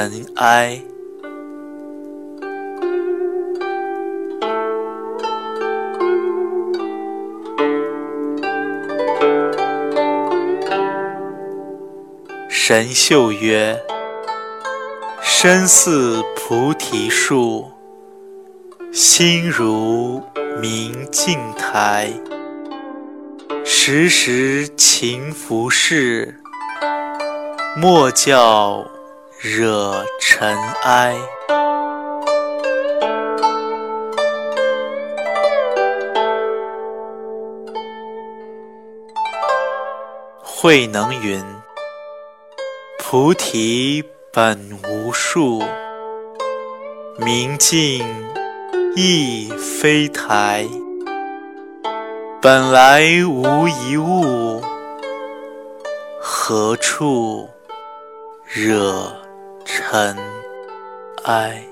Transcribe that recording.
尘埃。神秀曰：身似菩提树，心如明镜台。时时勤拂拭，莫教惹尘埃。慧能云：菩提本无树，明镜亦非台。本来无一物，何处惹尘埃。